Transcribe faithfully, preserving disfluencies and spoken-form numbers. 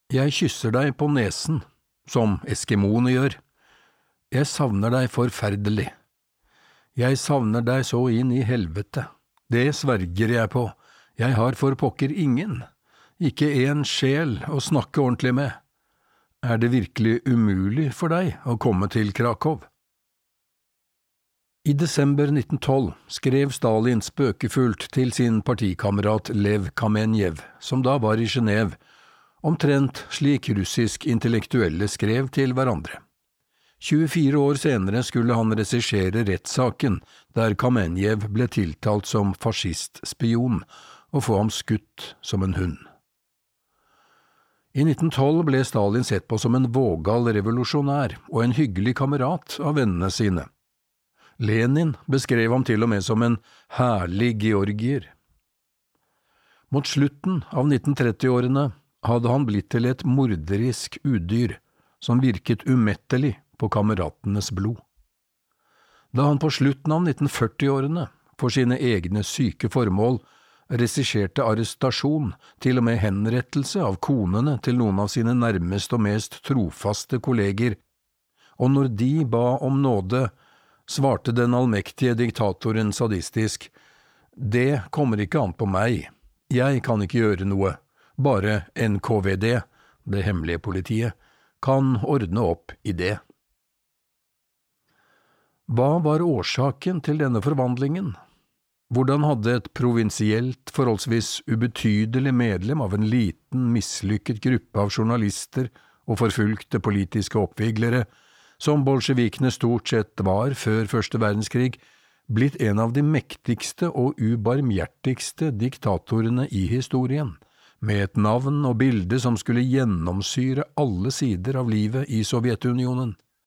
Jeg kysser deg på nesen, som eskimoene gjør. Jeg savner deg forferdelig. Jeg savner deg så inn i helvete. Det sverger jeg på. Jeg har for pokker ingen. Ikke en sjel å snakke ordentlig med. Er det virkelig umulig for deg å komme til Krakow? I desember nitten tolv skrev Stalin spøkefullt til sin partikamerat Lev Kamenjev, som da var i Genève, omtrent slik russisk intellektuelle skrev til hverandre. tjuefire år senere skulle han regissere rettssaken der Kamenjev ble tiltalt som fascistspion og få ham skutt som en hund. I nitten tolv ble Stalin sett på som en vågal revolusjonær og en hyggelig kamerat av vennene sine. Lenin beskrev ham til og med som en herlig georgier. Mot slutten av nitten tretti-årene hadde han blitt til et morderisk udyr som virket umettelig på kameratenes blod. Da han på slutten av nitten førti-årene for sine egne syke formål regisserte arrestasjon, til og med henrettelse av konene til noen av sine nærmeste og mest trofaste kolleger, og når de ba om nåde, svarte den allmektige diktatoren sadistisk, «Det kommer ikke an på meg. Jeg kan ikke gjøre noe. Bare N K V D, det hemmelige politiet, kan ordne opp i det.» Hva var årsaken til denne forvandlingen? Hvordan hadde et provinsielt, forholdsvis ubetydelig medlem av en liten, mislykket gruppe av journalister og forfulgte politiske oppviglere, som bolsjevikene stort sett var før første verdenskrig, blitt en av de mektigste og ubarmhjertigste diktatorene i historien, med et navn og bilde som skulle gjennomsyre alle sider av livet i Sovjetunionen?